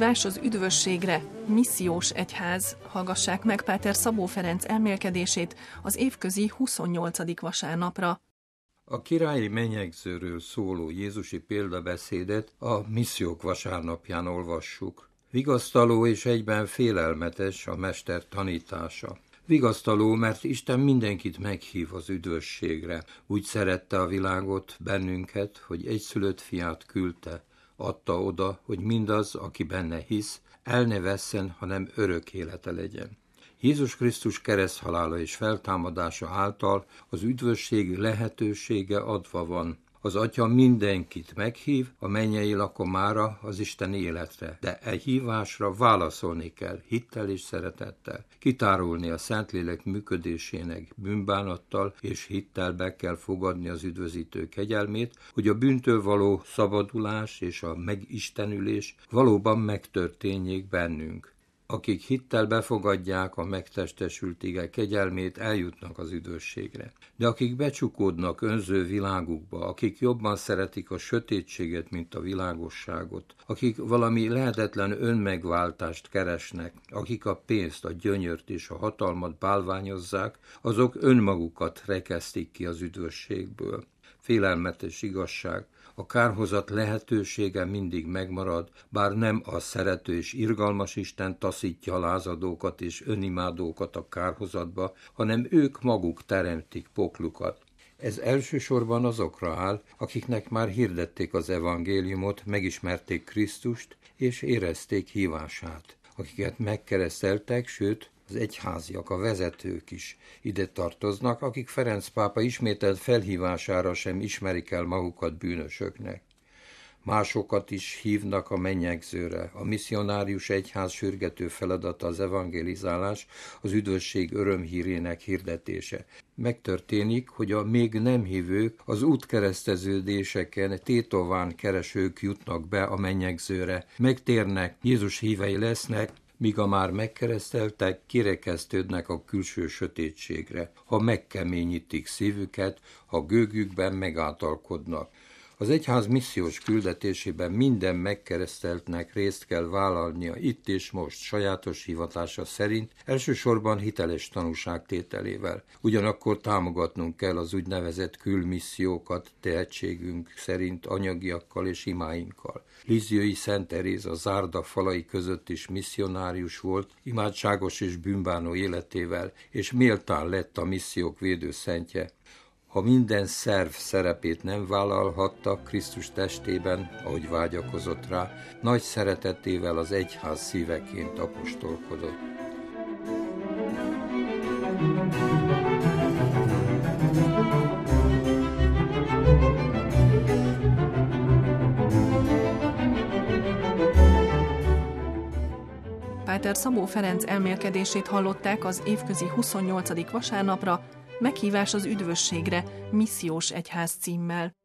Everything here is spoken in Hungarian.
Meghívás az üdvösségre, missziós egyház. Hallgassák meg Páter Szabó Ferenc elmélkedését az évközi 28. vasárnapra. A királyi menyegzőről szóló jézusi példabeszédet a missziók vasárnapján olvassuk. Vigasztaló és egyben félelmetes a mester tanítása. Vigasztaló, mert Isten mindenkit meghív az üdvösségre. Úgy szerette a világot, bennünket, hogy egyszülött fiát küldte. Adta oda, hogy mindaz, aki benne hisz, el ne vesszen, hanem örök élete legyen. Jézus Krisztus kereszthalála és feltámadása által az üdvösség lehetősége adva van. Az Atya mindenkit meghív a mennyei lakomára, az Isten életre, de e hívásra válaszolni kell, hittel és szeretettel. Kitárulni a Szentlélek működésének bűnbánattal és hittel be kell fogadni az üdvözítő kegyelmét, hogy a bűntől való szabadulás és a megistenülés valóban megtörténjék bennünk. Akik hittel befogadják a megtestesült ige kegyelmét, eljutnak az üdvösségre. De akik becsukódnak önző világukba, akik jobban szeretik a sötétséget, mint a világosságot, akik valami lehetetlen önmegváltást keresnek, akik a pénzt, a gyönyört és a hatalmat bálványozzák, azok önmagukat rekesztik ki az üdvösségből. Félelmetes igazság, a kárhozat lehetősége mindig megmarad, bár nem a szerető és irgalmas Isten taszítja a lázadókat és önimádókat a kárhozatba, hanem ők maguk teremtik poklukat. Ez elsősorban azokra áll, akiknek már hirdették az evangéliumot, megismerték Krisztust és érezték hívását, akiket megkereszteltek, sőt, az egyháziak, a vezetők is ide tartoznak, akik Ferenc pápa ismételt felhívására sem ismerik el magukat bűnösöknek. Másokat is hívnak a mennyegzőre. A misszionárius egyház sürgető feladata az evangelizálás, az üdvösség örömhírének hirdetése. Megtörténik, hogy a még nem hívők az útkereszteződéseken tétován keresők jutnak be a mennyegzőre, megtérnek, Jézus hívei lesznek, míg a már megkereszteltek kirekesztődnek a külső sötétségre, ha megkeményítik szívüket, ha gőgükben megáltalkodnak. Az egyház missziós küldetésében minden megkereszteltnek részt kell vállalnia itt és most sajátos hivatása szerint, elsősorban hiteles tanúságtételével. Ugyanakkor támogatnunk kell az úgynevezett külmissziókat tehetségünk szerint anyagiakkal és imáinkkal. Lisieux-i Szent Teréz Zárda falai között is misszionárius volt, imádságos és bűnbánó életével, és méltán lett a missziók védőszentje. Ha minden szerv szerepét nem vállalhatta Krisztus testében, ahogy vágyakozott rá, nagy szeretetével az egyház szíveként apostolkodott. Páter Szabó Ferenc elmélkedését hallották az évközi 28. vasárnapra, Meghívás az üdvösségre, missziós egyház címmel.